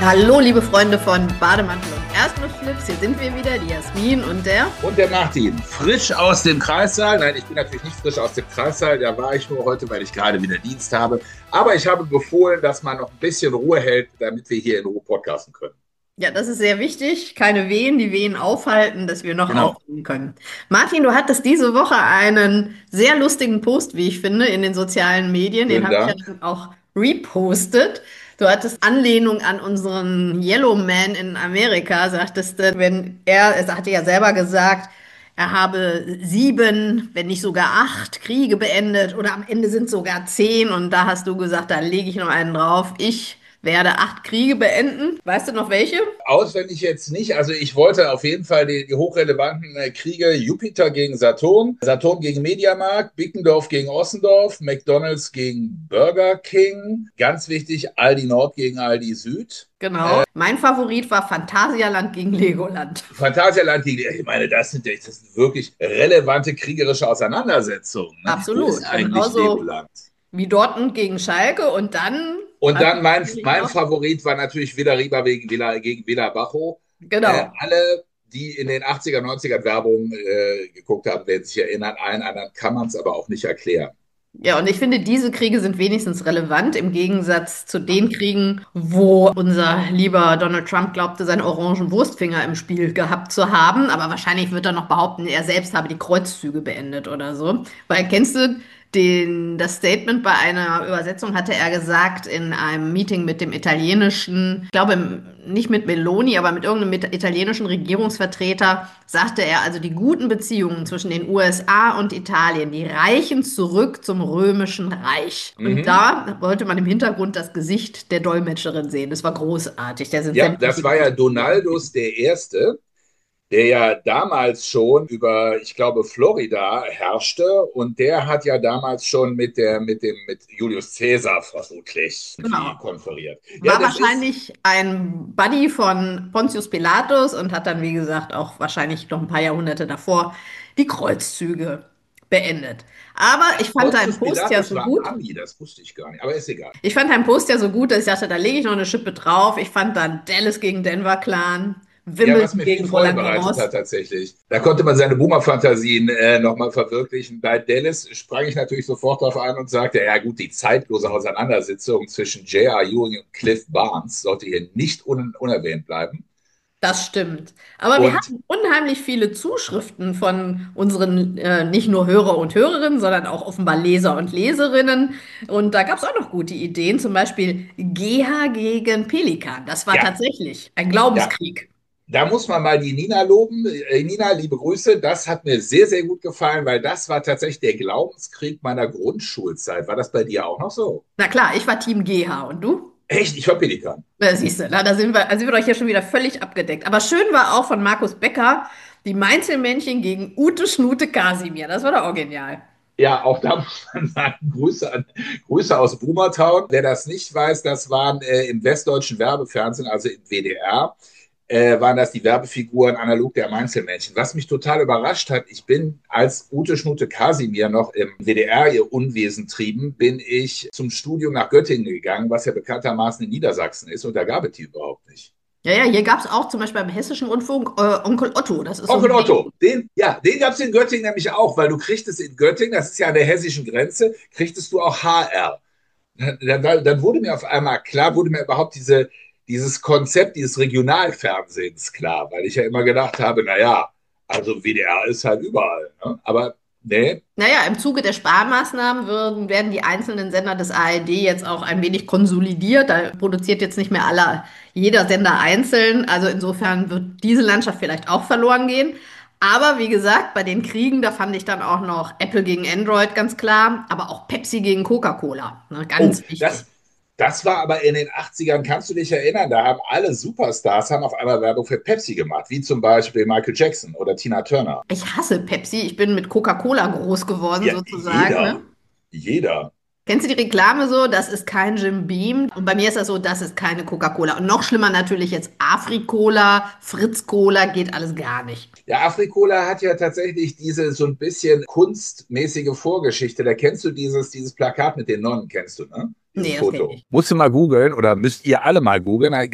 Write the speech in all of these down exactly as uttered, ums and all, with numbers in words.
Hallo, liebe Freunde von Bademantel und Erdnussflips. Hier sind wir wieder, die Jasmin und der... Und der Martin. Frisch aus dem Kreissaal. Nein, ich bin natürlich nicht frisch aus dem Kreissaal. Da war ich nur heute, weil ich gerade wieder Dienst habe. Aber ich habe befohlen, dass man noch ein bisschen Ruhe hält, damit wir hier in Ruhe podcasten können. Ja, das ist sehr wichtig. Keine Wehen, die Wehen aufhalten, dass wir noch Genau. aufnehmen können. Martin, du hattest diese Woche einen sehr lustigen Post, wie ich finde, in den sozialen Medien. Den Vielen habe ich ja Dank. dann auch repostet. Du hattest Anlehnung an unseren Yellow Man in Amerika, sagtest du, wenn er, er hatte ja selber gesagt, er habe sieben, wenn nicht sogar acht Kriege beendet oder am Ende sind sogar zehn und da hast du gesagt, da lege ich noch einen drauf. Ich werde acht Kriege beenden. Weißt du noch welche? Auswendig jetzt nicht. Also ich wollte auf jeden Fall die, die hochrelevanten äh, Kriege: Jupiter gegen Saturn, Saturn gegen Mediamarkt, Bickendorf gegen Ossendorf, McDonald's gegen Burger King. Ganz wichtig, Aldi Nord gegen Aldi Süd. Genau. Mein Favorit war Phantasialand gegen Legoland. Phantasialand gegen, ich meine, das sind, das sind wirklich relevante kriegerische Auseinandersetzungen. Ne? Wo Absolut. ist eigentlich Genauso Legoland? wie Dortmund gegen Schalke und dann. Und was dann mein, natürlich mein noch? Favorit war natürlich Villa Riba gegen Villa, gegen Villa Bajo. Äh, Genau. alle, die in den achtziger, neunziger Werbung äh, geguckt haben, werden sich erinnern. Allen anderen kann man es aber auch nicht erklären. Ja, und ich finde, diese Kriege sind wenigstens relevant im Gegensatz zu den Kriegen, wo unser lieber Donald Trump glaubte, seine orangen Wurstfinger im Spiel gehabt zu haben. Aber wahrscheinlich wird er noch behaupten, er selbst habe die Kreuzzüge beendet oder so. Weil kennst du den, das Statement bei einer Übersetzung hatte er gesagt in einem Meeting mit dem italienischen, ich glaube nicht mit Meloni, aber mit irgendeinem mit- italienischen Regierungsvertreter, sagte er, also die guten Beziehungen zwischen den U S A und Italien, die reichen zurück zum Römischen Reich. Und Mhm. da wollte man im Hintergrund das Gesicht der Dolmetscherin sehen. Das war großartig. Da sind Ja, sämtliche das war ja Donaldus der Erste, der ja damals schon über, ich glaube, Florida herrschte, und der hat ja damals schon mit der, mit dem, mit Julius Caesar vermutlich Genau. konferiert. Ja, War das ist, wahrscheinlich ein Buddy von Pontius Pilatus und hat dann, wie gesagt, auch wahrscheinlich noch ein paar Jahrhunderte davor die Kreuzzüge beendet. Aber ich fand deinen Pontius Post ja Pilatus so war gut. Ami, das wusste ich gar nicht, aber ist egal. Ich fand deinen Post ja so gut, dass ich dachte, da lege ich noch eine Schippe drauf. Ich fand dann Dallas gegen Denver Clan, Ja, was Wimbledon mir viel gegen Freude Roland bereitet Garros. hat tatsächlich. Da konnte man seine Boomer-Fantasien äh, nochmal verwirklichen. Bei Dallas sprang ich natürlich sofort darauf an und sagte, ja gut, die zeitlose Auseinandersetzung zwischen J R. Ewing und Cliff Barnes sollte hier nicht un unerwähnt bleiben. Das stimmt. Aber wir Und hatten unheimlich viele Zuschriften von unseren äh, nicht nur Hörer und Hörerinnen, sondern auch offenbar Leser und Leserinnen. Und da gab es auch noch gute Ideen, zum Beispiel G H gegen Pelikan. Das war ja, tatsächlich ein da, Glaubenskrieg. da muss man mal die Nina loben. Äh, Nina, liebe Grüße. Das hat mir sehr, sehr gut gefallen, weil das war tatsächlich der Glaubenskrieg meiner Grundschulzeit. War das bei dir auch noch so? Na klar, ich war Team G H und du? Echt? Ich war Pelikan. Da siehst du, na, da sind wir, da sind wir doch hier schon wieder völlig abgedeckt. Aber schön war auch von Markus Becker die Mainzelmännchen gegen Ute Schnute Kasimir. Das war doch auch genial. Ja, auch da muss man sagen, Grüße, an, Grüße aus Boomertown. Wer das nicht weiß, das waren äh, im westdeutschen Werbefernsehen, also im W D R, äh, waren das die Werbefiguren analog der Mainzelmännchen. Was mich total überrascht hat, ich bin, als Ute Schnute Kasimir noch im W D R ihr Unwesen trieben, bin ich zum Studium nach Göttingen gegangen, was ja bekanntermaßen in Niedersachsen ist, und da gab es die überhaupt nicht. Ja, ja, hier gab es auch zum Beispiel beim Hessischen Rundfunk äh, Onkel Otto. Das ist so Onkel ein Ding. Otto, den, ja, den gab es in Göttingen nämlich auch, weil du kriegtest in Göttingen, das ist ja an der hessischen Grenze, kriegtest du auch H R. Dann, dann, dann wurde mir auf einmal klar, wurde mir überhaupt diese, dieses Konzept dieses Regionalfernsehens klar, weil ich ja immer gedacht habe, naja, also W D R ist halt überall. Ne? Aber nee, Naja, im Zuge der Sparmaßnahmen würden, werden die einzelnen Sender des A R D jetzt auch ein wenig konsolidiert. Da produziert jetzt nicht mehr aller, jeder Sender einzeln. Also insofern wird diese Landschaft vielleicht auch verloren gehen. Aber wie gesagt, bei den Kriegen, da fand ich dann auch noch Apple gegen Android ganz klar, aber auch Pepsi gegen Coca-Cola. Ne, oh, ganz wichtig. das, das war aber in den achtzigern, kannst du dich erinnern, da haben alle Superstars haben auf einmal Werbung für Pepsi gemacht, wie zum Beispiel Michael Jackson oder Tina Turner. Ich hasse Pepsi. Ich bin mit Coca-Cola groß geworden, Ja, sozusagen. Ne? jeder, jeder. Kennst du die Reklame so? Das ist kein Jim Beam. Und bei mir ist das so, das ist keine Coca-Cola. Und noch schlimmer natürlich jetzt Afri-Cola, Fritz-Cola, geht alles gar nicht. Ja, Afrikola hat ja tatsächlich diese so ein bisschen kunstmäßige Vorgeschichte. Da kennst du dieses, dieses Plakat mit den Nonnen, kennst du, ne? Dieses Nee, das kenne ich Foto. nicht. Musst du mal googeln oder müsst ihr alle mal googeln. Ja,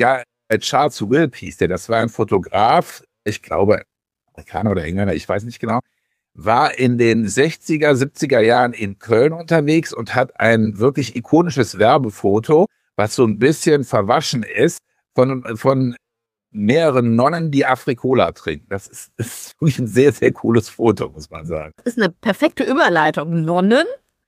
Charles Wilp hieß der, das war ein Fotograf, ich glaube, Amerikaner oder Engländer, ich weiß nicht genau, war in den sechziger, siebziger Jahren in Köln unterwegs und hat ein wirklich ikonisches Werbefoto, was so ein bisschen verwaschen ist, von, von mehreren Nonnen, die Afrikola trinken. Das ist, ist wirklich ein sehr, sehr cooles Foto, muss man sagen. Das ist eine perfekte Überleitung. Nonnen?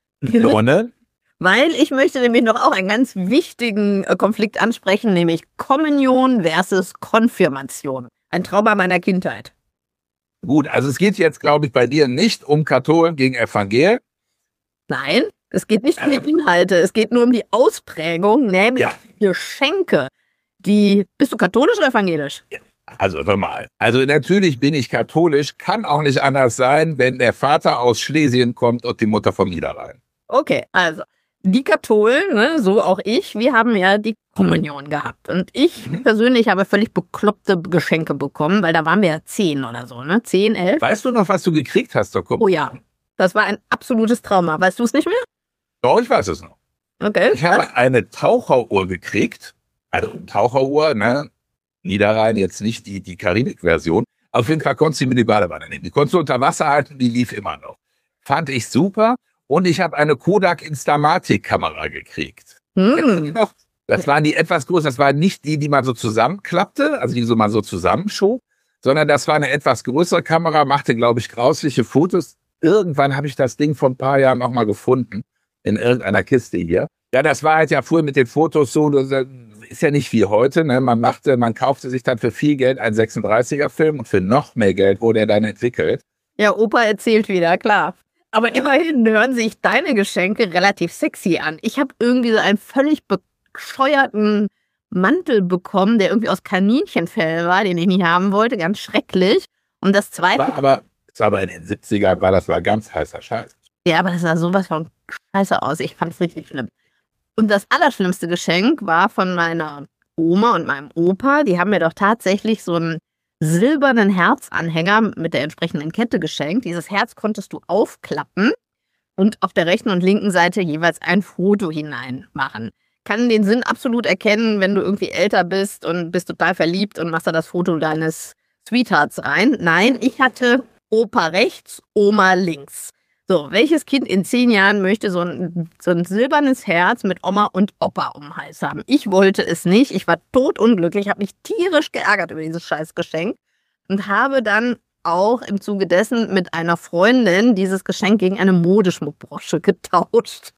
Nonnen? Weil ich möchte nämlich noch auch einen ganz wichtigen Konflikt ansprechen, nämlich Kommunion versus Konfirmation. Ein Trauma meiner Kindheit. Gut, also es geht jetzt, glaube ich, bei dir nicht um Katholen gegen Evangelien. Nein, es geht nicht um die Inhalte, es geht nur um die Ausprägung, nämlich ja. Geschenke. Die, bist du katholisch oder evangelisch? Ja. Also normal. Also natürlich bin ich katholisch, kann auch nicht anders sein, wenn der Vater aus Schlesien kommt und die Mutter vom Niederrhein. Okay, also die Katholen, ne, so auch ich, wir haben ja die Kommunion gehabt. Und ich mhm. persönlich habe völlig bekloppte Geschenke bekommen, weil da waren wir ja zehn oder so, ne? Zehn, elf. Weißt du noch, was du gekriegt hast, Doc? Oh ja, das war ein absolutes Trauma. Weißt du es nicht mehr? Doch, ich weiß es noch. Okay. Ich habe eine Taucheruhr gekriegt. Also Taucheruhr, ne? Niederrhein, jetzt nicht die, die Karibik-Version. Auf jeden Fall konntest du mit die Badewanne nehmen. Die konntest du unter Wasser halten, die lief immer noch. Fand ich super. Und ich habe eine Kodak Instamatic-Kamera gekriegt. Hm. Das waren die etwas größer, das waren nicht die, die man so zusammenklappte, also die so man so zusammenschob, sondern das war eine etwas größere Kamera, machte, glaube ich, grausliche Fotos. Irgendwann habe ich das Ding vor ein paar Jahren nochmal gefunden, in irgendeiner Kiste hier. Ja, das war halt ja früher mit den Fotos so, das ist ja nicht wie heute, ne? Man machte, man kaufte sich dann für viel Geld einen sechsunddreißiger Film und für noch mehr Geld wurde er dann entwickelt. Ja, Opa erzählt wieder, klar. Aber immerhin hören sich deine Geschenke relativ sexy an. Ich habe irgendwie so einen völlig bescheuerten Mantel bekommen, der irgendwie aus Kaninchenfell war, den ich nicht haben wollte. Ganz schrecklich. Und das zweite... War aber, das war aber in den siebzigern, war das war ganz heißer Scheiß. Ja, aber das sah sowas von scheiße aus. Ich fand es richtig schlimm. Und das allerschlimmste Geschenk war von meiner Oma und meinem Opa. Die haben mir doch tatsächlich so einen silbernen Herzanhänger mit der entsprechenden Kette geschenkt. Dieses Herz konntest du aufklappen und auf der rechten und linken Seite jeweils ein Foto hineinmachen. Kann den Sinn absolut erkennen, wenn du irgendwie älter bist und bist total verliebt und machst da das Foto deines Sweethearts rein. Nein, ich hatte Opa rechts, Oma links. So, welches Kind in zehn Jahren möchte so ein, so ein silbernes Herz mit Oma und Opa um den Hals haben? Ich wollte es nicht. Ich war totunglücklich, habe mich tierisch geärgert über dieses Scheißgeschenk und habe dann auch im Zuge dessen mit einer Freundin dieses Geschenk gegen eine Modeschmuckbrosche getauscht.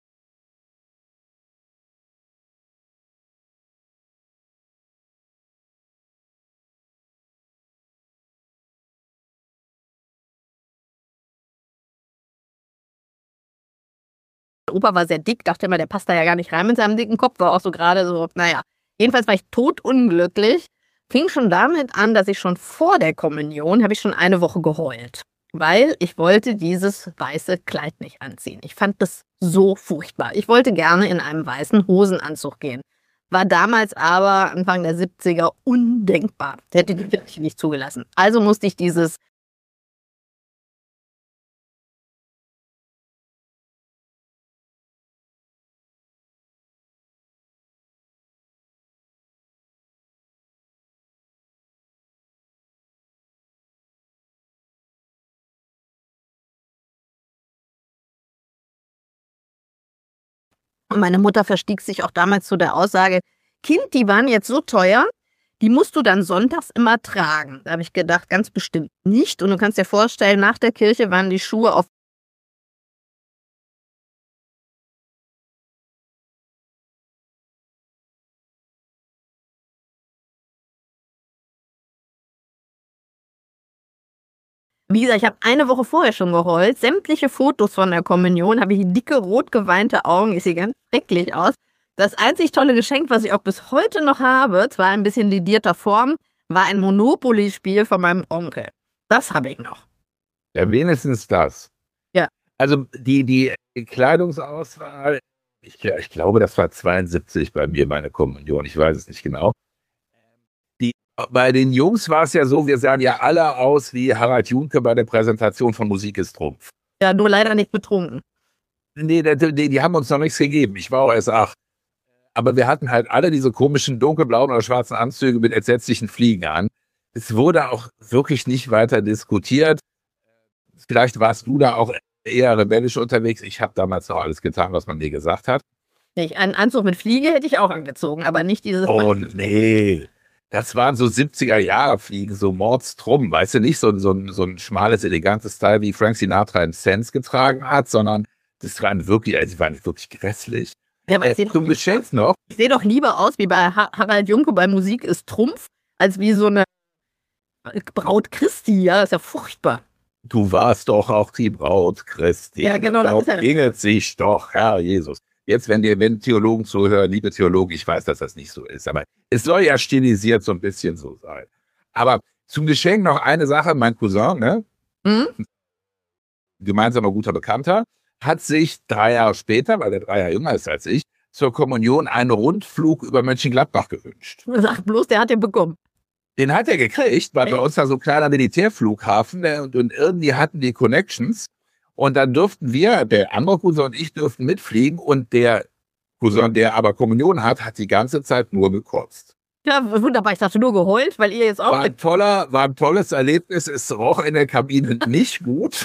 Opa war sehr dick, dachte immer, der passt da ja gar nicht rein mit seinem dicken Kopf, war auch so gerade so, naja. Jedenfalls war ich totunglücklich, fing schon damit an, dass ich schon vor der Kommunion, habe ich schon eine Woche geheult, weil ich wollte dieses weiße Kleid nicht anziehen. Ich fand das so furchtbar. Ich wollte gerne in einem weißen Hosenanzug gehen. War damals aber Anfang der siebziger undenkbar. Der hätte die Kirche nicht zugelassen. Also musste ich dieses Und meine Mutter verstieg sich auch damals zu der Aussage, Kind, die waren jetzt so teuer, die musst du dann sonntags immer tragen. Da habe ich gedacht, ganz bestimmt nicht. Und du kannst dir vorstellen, nach der Kirche waren die Schuhe auf Wie gesagt, ich habe eine Woche vorher schon geheult. Sämtliche Fotos von der Kommunion habe ich dicke, rot geweinte Augen. Ich sehe ganz schrecklich aus. Das einzig tolle Geschenk, was ich auch bis heute noch habe, zwar ein bisschen lidierter Form, war ein Monopoly-Spiel von meinem Onkel. Das habe ich noch. Ja, wenigstens das. Ja. Also die, die Kleidungsauswahl, ich, ich glaube, das war zweiundsiebzig bei mir, meine Kommunion. Ich weiß es nicht genau. Die, bei den Jungs war es ja so, wir sahen ja alle aus wie Harald Junke bei der Präsentation von Musik ist Trumpf. Ja, nur leider nicht betrunken. Nee, die, die, die haben uns noch nichts gegeben. Ich war auch erst acht. Aber wir hatten halt alle diese komischen dunkelblauen oder schwarzen Anzüge mit entsetzlichen Fliegen an. Es wurde auch wirklich nicht weiter diskutiert. Vielleicht warst du da auch eher rebellisch unterwegs. Ich habe damals noch alles getan, was man mir gesagt hat. Nicht, einen Anzug mit Fliege hätte ich auch angezogen, aber nicht dieses... Oh nee, das waren so siebziger-Jahre-Fliegen, so mordstrumm, weißt du, nicht so, so, ein, so ein schmales, elegantes Teil, wie Frank Sinatra in Sense getragen hat, sondern das waren wirklich, also die waren wirklich grässlich. Ja, aber äh, ich sehe zum Geschenk noch. Ich sehe doch lieber aus wie bei ha Harald Junke bei Musik ist Trumpf, als wie so eine Braut Christi, ja, ist ja furchtbar. Du warst doch auch die Braut Christi. Ja, genau. Darum ging es sich doch, Herr Jesus. Jetzt, wenn dir wenn Theologen zuhören, liebe Theologen, ich weiß, dass das nicht so ist, aber es soll ja stilisiert so ein bisschen so sein. Aber zum Geschenk noch eine Sache, mein Cousin, ne? Hm? Gemeinsamer guter Bekannter, hat sich drei Jahre später, weil er drei Jahre jünger ist als ich, zur Kommunion einen Rundflug über Mönchengladbach gewünscht. Sag bloß, der hat den bekommen. Den hat er gekriegt, weil Echt? bei uns da so ein kleiner Militärflughafen ne, und, und irgendwie hatten die Connections. Und dann durften wir, der andere Cousin und ich, durften mitfliegen und der Cousin, der aber Kommunion hat, hat die ganze Zeit nur gekotzt. Ja, wunderbar. Ich dachte nur geheult, weil ihr jetzt auch... War ein, toller, war ein tolles Erlebnis. Es roch in der Kabine nicht gut.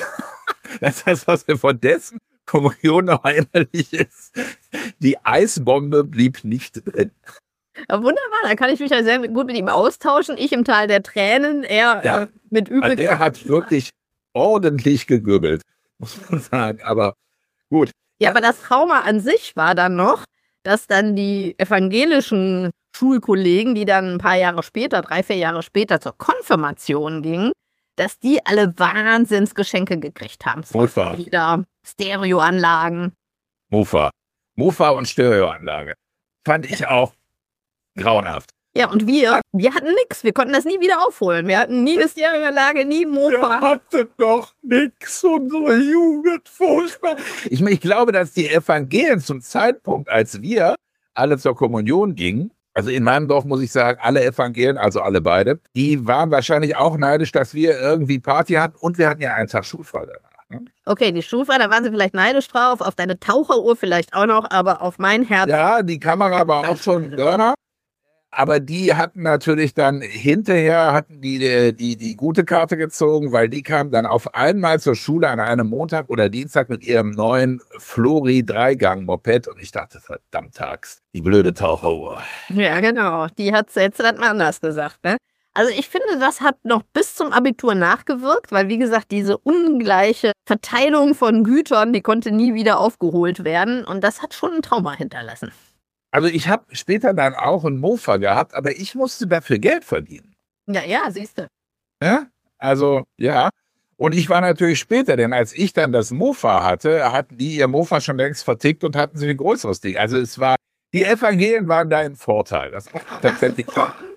Das heißt, was mir von dessen Kommunion noch erinnerlich ist, die Eisbombe blieb nicht drin. Ja, wunderbar, da kann ich mich ja sehr gut mit ihm austauschen. Ich im Tal der Tränen, er Ja. äh, mit übel... Also der hat wirklich ordentlich gegübbelt, muss man sagen. Aber gut. Ja, aber das Trauma an sich war dann noch, dass dann die evangelischen Schulkollegen, die dann ein paar Jahre später, drei, vier Jahre später zur Konfirmation gingen, dass die alle Wahnsinnsgeschenke gekriegt haben. Mofa. Wieder Stereoanlagen. Mofa. Mofa und Stereoanlage. Fand ich auch grauenhaft. Ja, und wir, wir hatten nichts. Wir konnten das nie wieder aufholen. Wir hatten nie eine Stereoanlage, nie Wir Mofa. hatten doch nix, unsere Jugend, furchtbar. Ich meine, ich glaube, dass die Evangelien zum Zeitpunkt, als wir alle zur Kommunion gingen, also in meinem Dorf muss ich sagen, alle Evangelien, also alle beide, die waren wahrscheinlich auch neidisch, dass wir irgendwie Party hatten und wir hatten ja einen Tag schulfrei danach. Ne? Okay, die Schulfahrt, da waren sie vielleicht neidisch drauf, auf deine Taucheruhr vielleicht auch noch, aber auf mein Herz. Ja, die Kamera war auch schon Burner. Aber die hatten natürlich dann hinterher hatten die, die die die gute Karte gezogen, weil die kamen dann auf einmal zur Schule an einem Montag oder Dienstag mit ihrem neuen Flori Dreigang-Moped und ich dachte, verdammt Tags, die blöde Taucheruhr. Ja, genau. Die hat es jetzt dann mal anders gesagt, ne? Also ich finde, das hat noch bis zum Abitur nachgewirkt, weil wie gesagt, diese ungleiche Verteilung von Gütern, die konnte nie wieder aufgeholt werden und das hat schon ein Trauma hinterlassen. Also ich habe später dann auch einen Mofa gehabt, aber ich musste dafür Geld verdienen. Ja, ja, siehst du. Ja? Also, ja. Und ich war natürlich später, denn als ich dann das Mofa hatte, hatten die ihr Mofa schon längst vertickt und hatten sich ein größeres Ding. Also es war, die Evangelien waren da ein Vorteil. Das war tatsächlich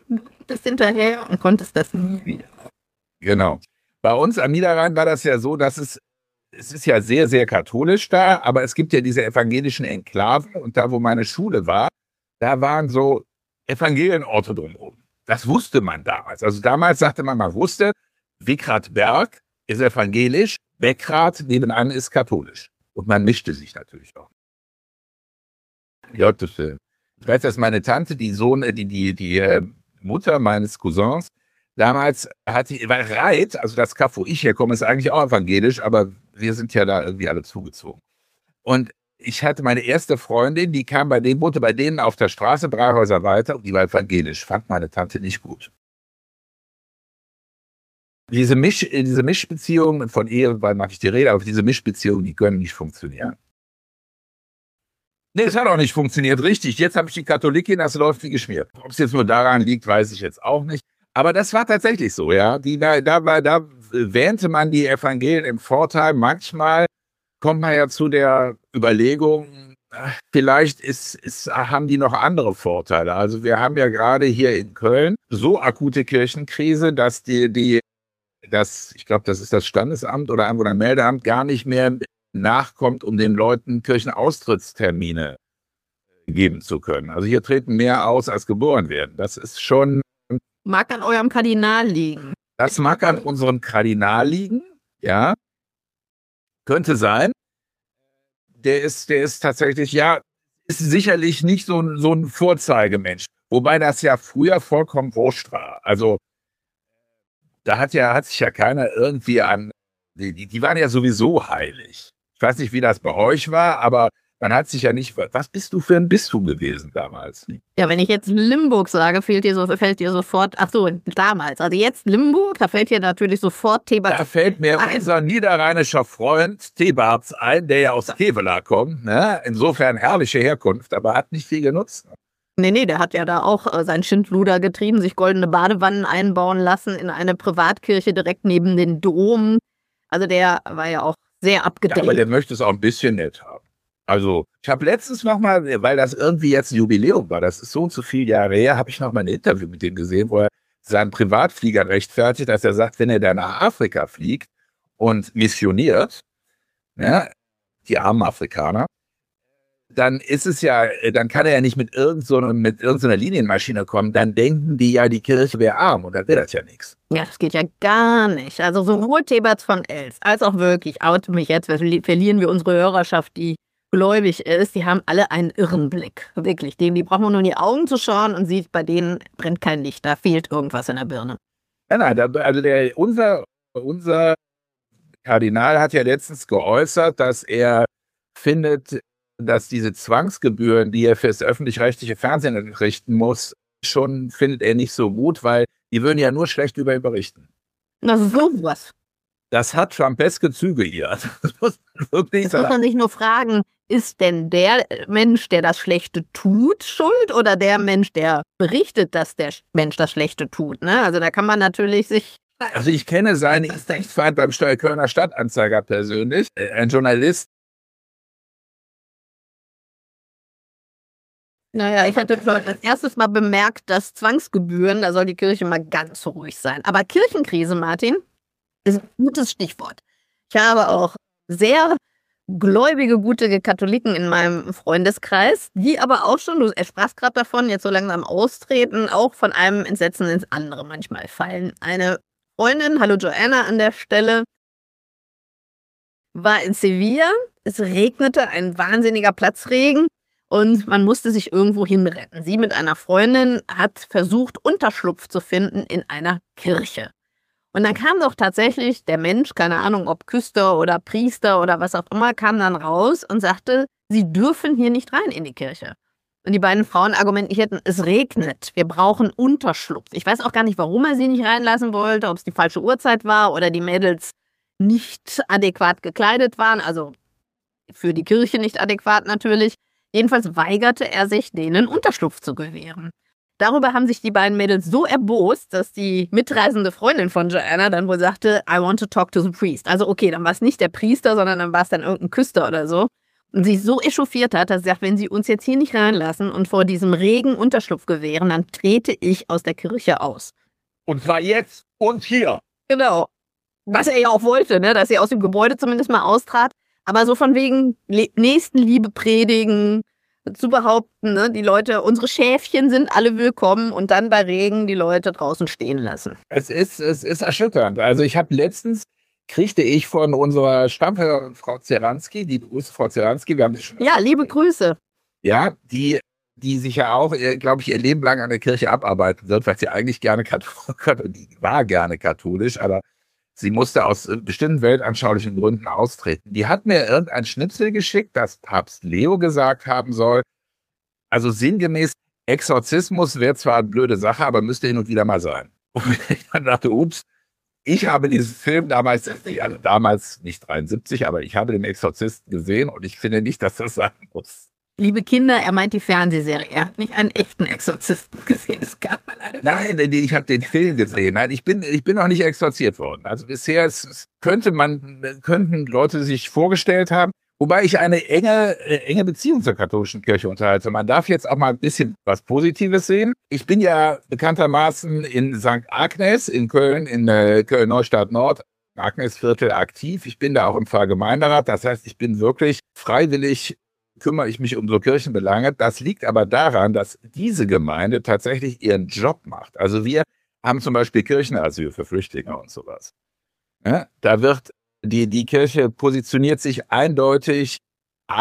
Das hinterher und konntest das nie wieder. Genau. Bei uns am Niederrhein war das ja so, dass es Es ist ja sehr, sehr katholisch da, aber es gibt ja diese evangelischen Enklaven und da, wo meine Schule war, da waren so Evangelienorte drumherum. Das wusste man damals. Also damals sagte man, man wusste, Wickradberg ist evangelisch, Beckrad nebenan ist katholisch. Und man mischte sich natürlich auch. Gottes Willen. Ich weiß, dass meine Tante, die Sohn, die, die, die Mutter meines Cousins, damals hatte, war Reit, also das Kaff, wo ich herkomme, ist eigentlich auch evangelisch, aber wir sind ja da irgendwie alle zugezogen. Und ich hatte meine erste Freundin, die kam bei denen, wohnte bei denen auf der Straße, drei Häuser weiter, und die war evangelisch. Fand meine Tante nicht gut. Diese, Misch, diese Mischbeziehungen von Ehe, weil mache ich die Rede, aber diese Mischbeziehungen, die können nicht funktionieren. Nee, es hat auch nicht funktioniert, richtig. Jetzt habe ich die Katholikin, das läuft wie geschmiert. Ob es jetzt nur daran liegt, weiß ich jetzt auch nicht. Aber das war tatsächlich so, ja. Die, da, da, war, da wähnte man die Evangelien im Vorteil. Manchmal kommt man ja zu der Überlegung, vielleicht ist, ist, haben die noch andere Vorteile. Also wir haben ja gerade hier in Köln so akute Kirchenkrise, dass die, die das, ich glaube, das ist das Standesamt oder Einwohnermeldeamt, gar nicht mehr nachkommt, um den Leuten Kirchenaustrittstermine geben zu können. Also hier treten mehr aus, als geboren werden. Das ist schon... Mag an eurem Kardinal liegen. Das mag an unserem Kardinal liegen, ja. Könnte sein. Der ist, der ist tatsächlich, ja, ist sicherlich nicht so ein, so ein Vorzeigemensch. Wobei das ja früher vollkommen wurscht war. Also da hat ja, hat sich ja keiner irgendwie an, die, die waren ja sowieso heilig. Ich weiß nicht, wie das bei euch war, aber man hat sich ja nicht, was bist du für ein Bistum gewesen damals? Ja, wenn ich jetzt Limburg sage, fällt dir, so, fällt dir sofort, ach so, damals, also jetzt Limburg, da fällt dir natürlich sofort Thebats. Da fällt mir ein. Unser niederrheinischer Freund Thebats ein, der ja aus Kevela kommt, ne? Insofern herrliche Herkunft, aber hat nicht viel genutzt. Nee, nee, der hat ja da auch äh, sein Schindluder getrieben, sich goldene Badewannen einbauen lassen in eine Privatkirche direkt neben den Dom. Also der war ja auch sehr abgedeckt. Ja, aber der möchte es auch ein bisschen nett haben. Also, ich habe letztens noch mal, weil das irgendwie jetzt ein Jubiläum war, das ist so und so viele Jahre her, habe ich noch mal ein Interview mit dem gesehen, wo er seinen Privatflieger rechtfertigt, dass er sagt, wenn er dann nach Afrika fliegt und missioniert, ja, die armen Afrikaner, dann ist es ja, dann kann er ja nicht mit irgend so einer, mit irgendeiner Linienmaschine kommen, dann denken die ja, die Kirche wäre arm und dann wäre das ja nichts. Ja, das geht ja gar nicht. Also sowohl Thebats von Els als auch wirklich, oute mich jetzt, verlieren wir unsere Hörerschaft, die gläubig ist, die haben alle einen irren Blick. Wirklich, denen, die brauchen nur in die Augen zu schauen und sieht, bei denen brennt kein Licht, da fehlt irgendwas in der Birne. Ja, nein, also der, unser, unser Kardinal hat ja letztens geäußert, dass er findet, dass diese Zwangsgebühren, die er fürs öffentlich-rechtliche Fernsehen entrichten muss, schon findet er nicht so gut, weil die würden ja nur schlecht über ihn berichten. Das ist sowas. Das hat trumpeske Züge hier. Das muss man wirklich Jetzt sagen. muss man sich nur fragen, ist denn der Mensch, der das Schlechte tut, schuld oder der Mensch, der berichtet, dass der Mensch das Schlechte tut? Ne? Also da kann man natürlich sich... Also ich kenne seinen Rechtsfeind beim Kölner Stadtanzeiger persönlich, ein Journalist. Naja, ich hatte als erstes mal bemerkt, dass Zwangsgebühren, da soll die Kirche mal ganz ruhig sein. Aber Kirchenkrise, Martin, ist ein gutes Stichwort. Ich habe auch sehr gläubige, gute Katholiken in meinem Freundeskreis, die aber auch schon, du sprachst gerade davon, jetzt so langsam austreten, auch von einem Entsetzen ins andere manchmal fallen. Eine Freundin, hallo Joanna an der Stelle, war in Sevilla, es regnete, ein wahnsinniger Platzregen und man musste sich irgendwo hinretten. Sie mit einer Freundin hat versucht, Unterschlupf zu finden in einer Kirche. Und dann kam doch tatsächlich der Mensch, keine Ahnung, ob Küster oder Priester oder was auch immer, kam dann raus und sagte, sie dürfen hier nicht rein in die Kirche. Und die beiden Frauen argumentierten, es regnet, wir brauchen Unterschlupf. Ich weiß auch gar nicht, warum er sie nicht reinlassen wollte, ob es die falsche Uhrzeit war oder die Mädels nicht adäquat gekleidet waren, also für die Kirche nicht adäquat natürlich. Jedenfalls weigerte er sich, denen Unterschlupf zu gewähren. Darüber haben sich die beiden Mädels so erbost, dass die mitreisende Freundin von Joanna dann wohl sagte, I want to talk to the priest. Also okay, dann war es nicht der Priester, sondern dann war es dann irgendein Küster oder so. Und sie so echauffiert hat, dass sie sagt, wenn sie uns jetzt hier nicht reinlassen und vor diesem Regen Unterschlupf gewähren, dann trete ich aus der Kirche aus. Und zwar jetzt und hier. Genau. Was er ja auch wollte, ne, dass sie aus dem Gebäude zumindest mal austrat. Aber so von wegen Le- Nächstenliebe predigen, zu behaupten, ne, die Leute, unsere Schäfchen sind alle willkommen und dann bei Regen die Leute draußen stehen lassen. Es ist, es ist erschütternd. Also ich habe letztens, kriegte ich von unserer Stammhörerin Frau Zeranski, die Grüße Frau Zeranski, wir haben das schon. Ja, liebe Grüße. Ja, die, die sich ja auch, glaube ich, ihr Leben lang an der Kirche abarbeiten wird, weil sie eigentlich gerne katholisch war, gerne katholisch, aber sie musste aus bestimmten weltanschaulichen Gründen austreten. Die hat mir irgendein Schnipsel geschickt, das Papst Leo gesagt haben soll. Also sinngemäß, Exorzismus wäre zwar eine blöde Sache, aber müsste hin und wieder mal sein. Und ich dann dachte, ups, ich habe diesen Film damals, also damals nicht dreiundsiebzig, aber ich habe den Exorzisten gesehen und ich finde nicht, dass das sein muss. Liebe Kinder, er meint die Fernsehserie. Er hat nicht einen echten Exorzisten gesehen. Es gab mal eine. Nein, ich habe den Film gesehen. Nein, ich bin, ich bin noch nicht exorziert worden. Also bisher es könnte man, könnten Leute sich vorgestellt haben, wobei ich eine enge, enge Beziehung zur katholischen Kirche unterhalte. Man darf jetzt auch mal ein bisschen was Positives sehen. Ich bin ja bekanntermaßen in Sankt Agnes in Köln, in äh, Köln-Neustadt Nord, Agnesviertel aktiv. Ich bin da auch im Pfarrgemeinderat. Das heißt, ich bin wirklich freiwillig, kümmere ich mich um so Kirchenbelange. Das liegt aber daran, dass diese Gemeinde tatsächlich ihren Job macht. Also wir haben zum Beispiel Kirchenasyl für Flüchtlinge und sowas. Ja, da wird die, die Kirche positioniert sich eindeutig A,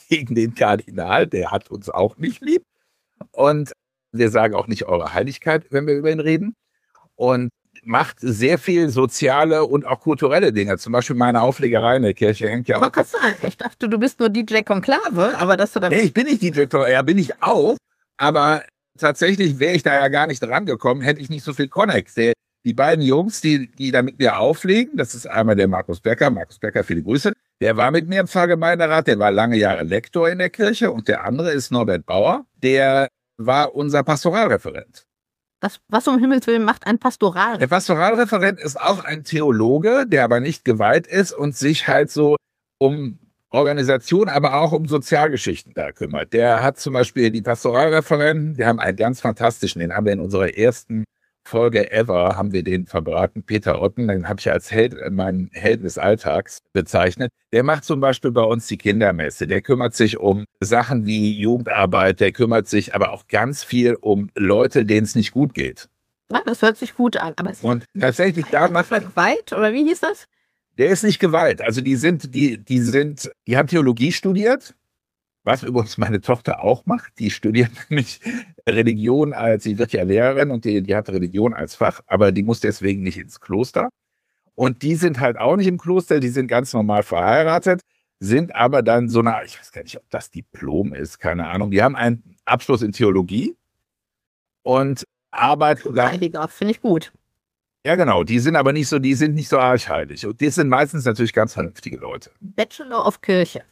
gegen den Kardinal, der hat uns auch nicht lieb. Und wir sagen auch nicht eure Heiligkeit, wenn wir über ihn reden. Und macht sehr viel soziale und auch kulturelle Dinge. Zum Beispiel meine Auflegerei in der Kirche hängt ja auch. Ich dachte, du bist nur D J Konklave, aber dass du da. Nee, ich bin nicht D J Konklave, ja, bin ich auch. Aber tatsächlich wäre ich da ja gar nicht rangekommen, hätte ich nicht so viel Connex. Der, die beiden Jungs, die, die da mit mir auflegen, das ist einmal der Markus Becker. Markus Becker, viele Grüße. Der war mit mir im Pfarrgemeinderat, der war lange Jahre Lektor in der Kirche. Und der andere ist Norbert Bauer, der war unser Pastoralreferent. Was, was um Himmels Willen macht ein Pastoralreferent? Der Pastoralreferent ist auch ein Theologe, der aber nicht geweiht ist und sich halt so um Organisation, aber auch um Sozialgeschichten da kümmert. Der hat zum Beispiel die Pastoralreferenten, die haben einen ganz fantastischen, den haben wir in unserer ersten Folge ever, haben wir den verbraten, Peter Otten, den habe ich als Held, meinen Helden des Alltags bezeichnet. Der macht zum Beispiel bei uns die Kindermesse, der kümmert sich um Sachen wie Jugendarbeit, der kümmert sich aber auch ganz viel um Leute, denen es nicht gut geht. Ja, das hört sich gut an. Aber und tatsächlich da macht er Gewalt, oder wie hieß das? Der ist nicht Gewalt. Also die sind, die, die sind, die haben Theologie studiert, was übrigens meine Tochter auch macht. Die studiert nämlich Religion als, sie wird ja Lehrerin und die, die hat Religion als Fach, aber die muss deswegen nicht ins Kloster. Und die sind halt auch nicht im Kloster, die sind ganz normal verheiratet, sind aber dann so eine, ich weiß gar nicht, ob das Diplom ist, keine Ahnung. Die haben einen Abschluss in Theologie und arbeiten da. Heiliger, finde ich gut. Ja, genau. Die sind aber nicht so, die sind nicht so archheilig. Und die sind meistens natürlich ganz vernünftige Leute. Bachelor of Kirche.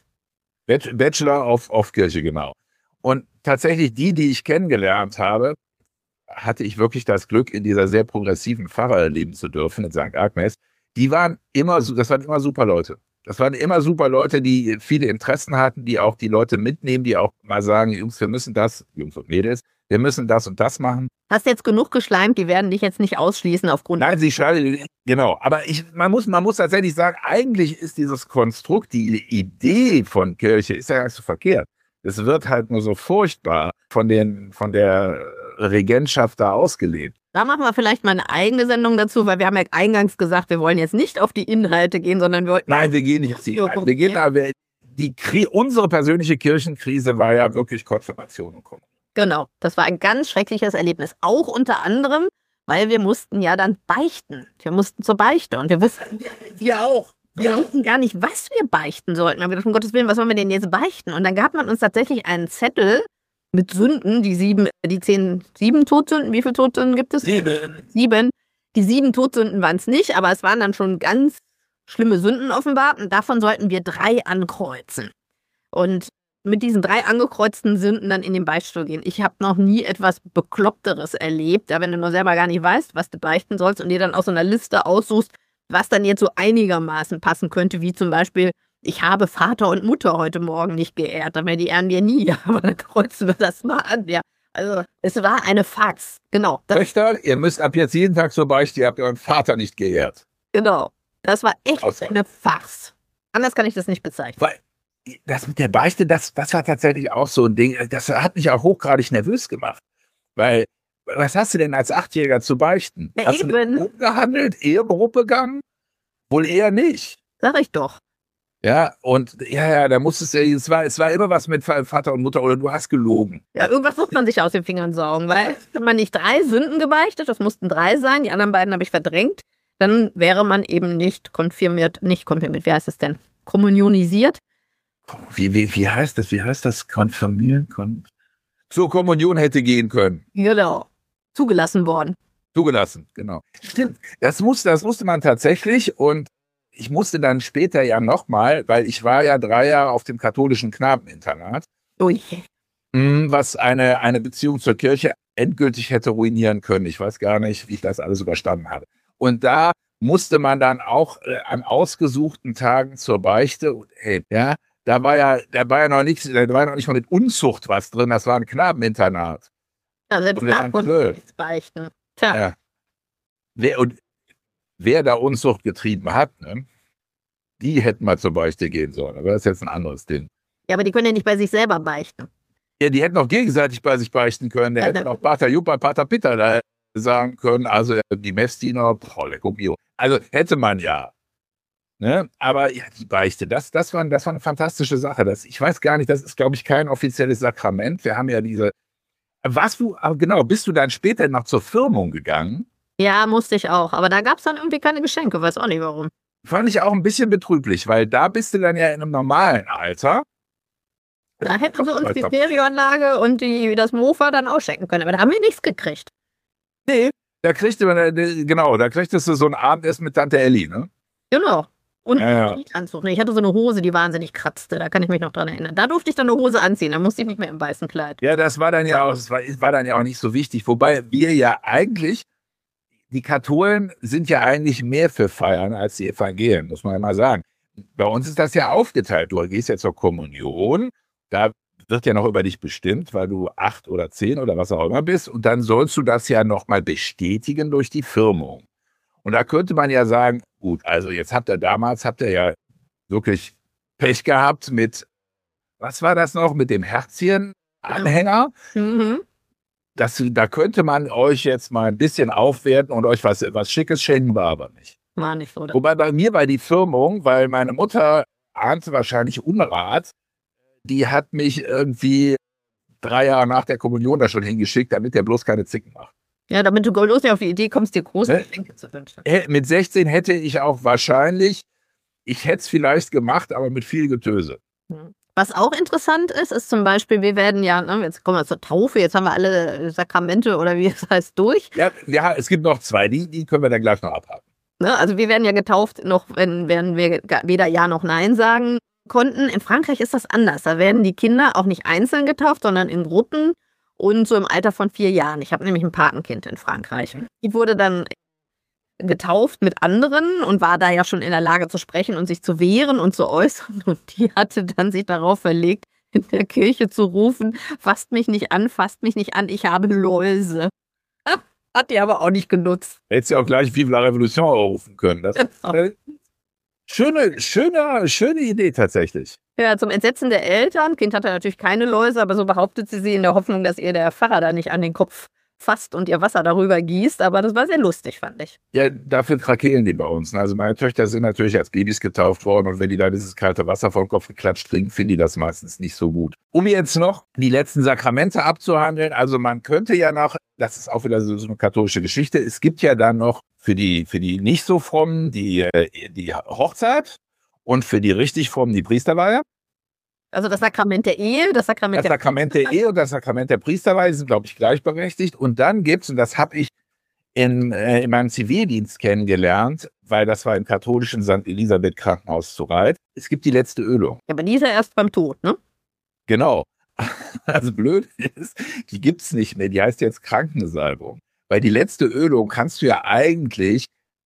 Bachelor of, of Kirche, genau. Und tatsächlich die, die ich kennengelernt habe, hatte ich wirklich das Glück, in dieser sehr progressiven Pfarrer erleben zu dürfen, in Sankt Agnes. Die waren immer, das waren immer super Leute. Das waren immer super Leute, die viele Interessen hatten, die auch die Leute mitnehmen, die auch mal sagen, Jungs, wir müssen das, Jungs und Mädels, wir müssen das und das machen. Hast jetzt genug geschleimt, die werden dich jetzt nicht ausschließen aufgrund... Nein, sie schreiben, genau. Aber ich, man muss, man muss tatsächlich sagen, eigentlich ist dieses Konstrukt, die Idee von Kirche ist ja gar nicht so verkehrt. Es wird halt nur so furchtbar von den, von der Regentschaft da ausgelebt. Da machen wir vielleicht mal eine eigene Sendung dazu, weil wir haben ja eingangs gesagt, wir wollen jetzt nicht auf die Inhalte gehen, sondern wir wollten... Nein, wir gehen nicht auf die Inhalte. Wir gehen aber, die Kri- unsere persönliche Kirchenkrise war ja wirklich Konfirmation und Kommunion. Genau, das war ein ganz schreckliches Erlebnis. Auch unter anderem, weil wir mussten ja dann beichten. Wir mussten zur Beichte und wir wussten, wir auch. Wir wussten gar nicht, was wir beichten sollten. Wir haben gedacht, um Gottes Willen, was wollen wir denn jetzt beichten? Und dann gab man uns tatsächlich einen Zettel mit Sünden, die sieben, die zehn, sieben Todsünden. Wie viele Todsünden gibt es? Sieben. Sieben. Die sieben Todsünden waren es nicht, aber es waren dann schon ganz schlimme Sünden offenbar. Und davon sollten wir drei ankreuzen. Und mit diesen drei angekreuzten Sünden dann in den Beichtstuhl gehen. Ich habe noch nie etwas Bekloppteres erlebt, ja, wenn du nur selber gar nicht weißt, was du beichten sollst und dir dann aus so einer Liste aussuchst, was dann jetzt so einigermaßen passen könnte, wie zum Beispiel, ich habe Vater und Mutter heute Morgen nicht geehrt, aber die ehren wir nie, aber dann kreuzen wir das mal an, ja. Also, es war eine Farce, genau. Töchter, ihr müsst ab jetzt jeden Tag so beichten, ihr habt euren Vater nicht geehrt. Genau, das war echt Außer. eine Farce. Anders kann ich das nicht bezeichnen. Weil das mit der Beichte, das, das war tatsächlich auch so ein Ding, das hat mich auch hochgradig nervös gemacht. Weil, was hast du denn als Achtjähriger zu beichten? Ja, hast eben. du umgehandelt, Ehebruch begangen? Wohl eher nicht. Sag ich doch. Ja, und ja, ja, da musstest du, es war, es war immer was mit Vater und Mutter oder du hast gelogen. Ja, irgendwas muss man sich aus den Fingern saugen, weil wenn man nicht drei Sünden gebeichtet, das mussten drei sein, die anderen beiden habe ich verdrängt, dann wäre man eben nicht konfirmiert, nicht konfirmiert, wie heißt es denn? Kommunionisiert. Wie, wie, wie heißt das? Wie heißt das? Konfirmieren? Kon Zur Kommunion hätte gehen können. Genau. Zugelassen worden. Zugelassen, genau. Stimmt. Das musste, das musste man tatsächlich und ich musste dann später ja nochmal, weil ich war ja drei Jahre auf dem katholischen Knabeninternat, Ui. was eine, eine Beziehung zur Kirche endgültig hätte ruinieren können. Ich weiß gar nicht, wie ich das alles überstanden hatte. Und da musste man dann auch äh, an ausgesuchten Tagen zur Beichte und hey, ja, Da war ja, da war ja noch nichts, da war ja noch nicht mal mit Unzucht was drin, das war ein Knabeninternat. Ja, selbst Und wir waren zwölf. nichts beichten. Tja. Ja. Wer, und wer da Unzucht getrieben hat, ne, die hätten mal zur Beichte gehen sollen. Aber das ist jetzt ein anderes Ding. Ja, aber die können ja nicht bei sich selber beichten. Ja, die hätten auch gegenseitig bei sich beichten können. Der Ja, hätte da- auch Pater Jupp bei Pater Peter da sagen können, also die Messdiener, boah, lecco mio. Also hätte man ja. Ne? Aber ja, die Beichte, das, das, war, das war eine fantastische Sache. Das, ich weiß gar nicht, das ist, glaube ich, kein offizielles Sakrament. Wir haben ja diese. Was du, genau, bist du dann später noch zur Firmung gegangen? Ja, musste ich auch. Aber da gab es dann irgendwie keine Geschenke, weiß auch nicht warum. Fand ich auch ein bisschen betrüblich, weil da bist du dann ja in einem normalen Alter. Da hätten sie uns die Stereoanlage und die, das Mofa dann ausschenken können. Aber da haben wir nichts gekriegt. Nee, da kriegte man, genau, da kriegtest du so ein Abendessen mit Tante Elli, ne? Genau. Und ja, ja. einen Anzug. Ich hatte so eine Hose, die wahnsinnig kratzte. Da kann ich mich noch dran erinnern. Da durfte ich dann eine Hose anziehen. Da musste ich nicht mehr im weißen Kleid. Ja, das war dann ja auch, das war, war dann ja auch nicht so wichtig. Wobei wir ja eigentlich, die Katholen sind ja eigentlich mehr für Feiern als die Evangelien, muss man ja mal sagen. Bei uns ist das ja aufgeteilt. Du gehst ja zur Kommunion, da wird ja noch über dich bestimmt, weil du acht oder zehn oder was auch immer bist. Und dann sollst du das ja nochmal bestätigen durch die Firmung. Und da könnte man ja sagen, gut, also jetzt habt ihr damals, habt ihr ja wirklich Pech gehabt mit, was war das noch, mit dem Herzchen-Anhänger? Mhm. Das, da könnte man euch jetzt mal ein bisschen aufwerten und euch was, was Schickes schenken, war aber nicht. War nicht so. Wobei bei mir war die Firmung, weil meine Mutter ahnte wahrscheinlich Unrat, die hat mich irgendwie drei Jahre nach der Kommunion da schon hingeschickt, damit der bloß keine Zicken macht. Ja, damit du bloß nicht auf die Idee kommst, dir große Geschenke zu wünschen. Mit sechzehn hätte ich auch wahrscheinlich, ich hätte es vielleicht gemacht, aber mit viel Getöse. Was auch interessant ist, ist zum Beispiel, wir werden ja, ne, jetzt kommen wir zur Taufe, jetzt haben wir alle Sakramente oder wie es heißt durch. Ja, ja, es gibt noch zwei, die, die können wir dann gleich noch abhaken. Ne, also wir werden ja getauft, noch wenn, wenn wir weder Ja noch Nein sagen konnten. In Frankreich ist das anders. Da werden die Kinder auch nicht einzeln getauft, sondern in Gruppen. Und so im Alter von vier Jahren. Ich habe nämlich ein Patenkind in Frankreich. Die wurde dann getauft mit anderen und war da ja schon in der Lage zu sprechen und sich zu wehren und zu äußern. Und die hatte dann sich darauf verlegt, in der Kirche zu rufen, fasst mich nicht an, fasst mich nicht an, ich habe Läuse. Hat die aber auch nicht genutzt. Hättest ja auch gleich Vive la Revolution rufen können. Das genau. äh, schöne, schöne, schöne Idee tatsächlich. Ja, zum Entsetzen der Eltern. Kind hatte natürlich keine Läuse, aber so behauptet sie sie in der Hoffnung, dass ihr der Pfarrer da nicht an den Kopf fasst und ihr Wasser darüber gießt. Aber das war sehr lustig, fand ich. Ja, dafür krakeelen die bei uns. Also meine Töchter sind natürlich als Babys getauft worden und wenn die da dieses kalte Wasser vom Kopf geklatscht trinken, finden die das meistens nicht so gut. Um jetzt noch die letzten Sakramente abzuhandeln, also man könnte ja noch, das ist auch wieder so eine katholische Geschichte, es gibt ja dann noch für die, für die nicht so frommen die, die Hochzeit. Und für die richtig frommen die Priesterweihe. Also das Sakrament der Ehe, das Sakrament, das der, Sakrament der Ehe und das Sakrament der Priesterweihe sind, glaube ich, gleichberechtigt. Und dann gibt's, und das habe ich in, äh, in meinem Zivildienst kennengelernt, weil das war im katholischen Sankt Elisabeth Krankenhaus zu Reit. Es gibt die letzte Ölung. Ja, aber die ist ja erst beim Tod, ne? Genau. Also blöd ist, die gibt's nicht mehr. Die heißt jetzt Krankensalbung. Weil die letzte Ölung kannst du ja eigentlich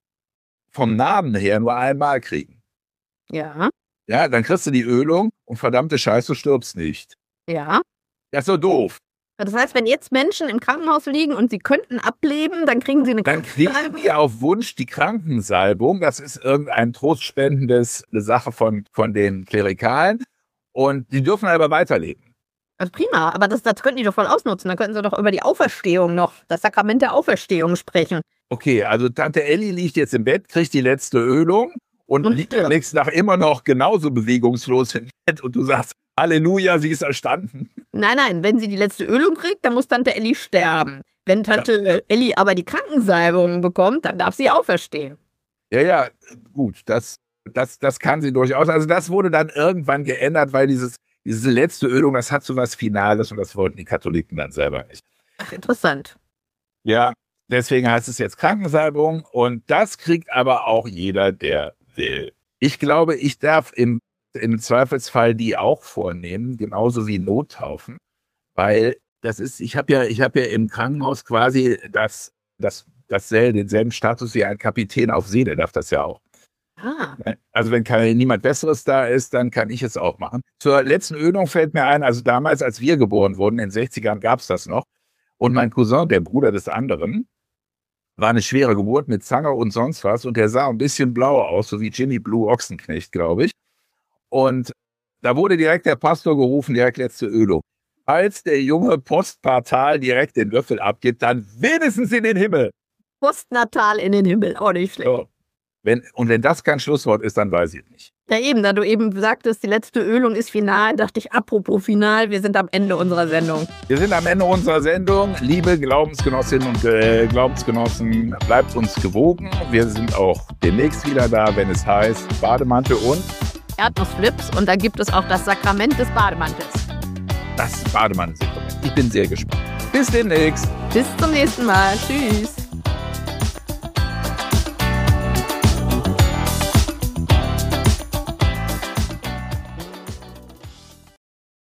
vom Namen her nur einmal kriegen. Ja. Ja, dann kriegst du die Ölung und verdammte Scheiße, du stirbst nicht. Ja. Das ist so doof. Das heißt, wenn jetzt Menschen im Krankenhaus liegen und sie könnten ableben, dann kriegen sie eine Dann kriegen die auf Wunsch die Krankensalbung. Das ist irgendein trostspendendes Sache von, von den Klerikalen. Und die dürfen aber weiterleben. Also prima, aber das, das könnten die doch voll ausnutzen. Dann könnten sie doch über die Auferstehung noch, das Sakrament der Auferstehung sprechen. Okay, also Tante Elli liegt jetzt im Bett, kriegt die letzte Ölung und, und liegt am nächsten Tag immer noch genauso bewegungslos im Bett und du sagst, Halleluja, sie ist erstanden. Nein, nein, wenn sie die letzte Ölung kriegt, dann muss Tante Elli sterben. Wenn Tante ja. Elli aber die Krankensalbung bekommt, dann darf sie auferstehen. Ja, ja, gut, das, das, das kann sie durchaus. Also das wurde dann irgendwann geändert, weil dieses, diese letzte Ölung, das hat so was Finales und das wollten die Katholiken dann selber nicht. Ach, interessant. Ja, deswegen heißt es jetzt Krankensalbung und das kriegt aber auch jeder, der will. Ich glaube, ich darf im, im Zweifelsfall die auch vornehmen, genauso wie Nottaufen, weil das ist, ich habe ja, ich habe ja im Krankenhaus quasi das, das, dasselbe, denselben Status wie ein Kapitän auf See, der darf das ja auch. Ah. Also wenn kein, niemand Besseres da ist, dann kann ich es auch machen. Zur letzten Ölung fällt mir ein, also damals, als wir geboren wurden, in den sechzigern gab es das noch. Und mein Cousin, der Bruder des anderen, war eine schwere Geburt mit Zange und sonst was. Und der sah ein bisschen blau aus, so wie Jimmy Blue Ochsenknecht, glaube ich. Und da wurde direkt der Pastor gerufen, direkt letzte Ölung. Als der Junge postpartal direkt den Löffel abgibt, dann wenigstens in den Himmel. Postnatal in den Himmel, auch nicht schlecht. So. Wenn, und wenn das kein Schlusswort ist, dann weiß ich nicht. Ja eben, da du eben sagtest, die letzte Ölung ist final, dachte ich, apropos final, wir sind am Ende unserer Sendung. Wir sind am Ende unserer Sendung. Liebe Glaubensgenossinnen und äh, Glaubensgenossen, bleibt uns gewogen. Wir sind auch demnächst wieder da, wenn es heißt Bademantel und Erdnussflips, und da gibt es auch das Sakrament des Bademantels. Das Bademantel-Sakrament. Ich bin sehr gespannt. Bis demnächst. Bis zum nächsten Mal. Tschüss.